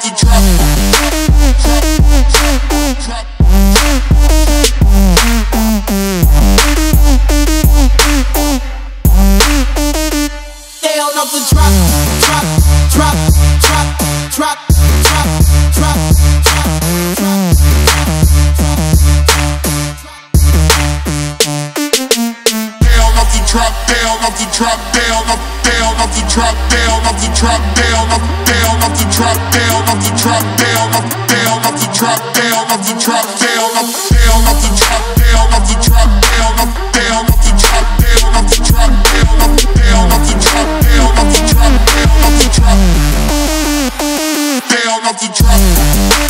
off the drop. Down off the drop, drop, drop, drop, drop, drop, drop, drop, drop. Down off the drop, down off the drop, down off the drop, down off the drop, down off the drop, down off the drop, down off the drop, down off the drop, down off the drop, down off the drop, down off the drop, down off the drop, down off the drop, down off the drop, down off the drop, down off the drop, down off the drop.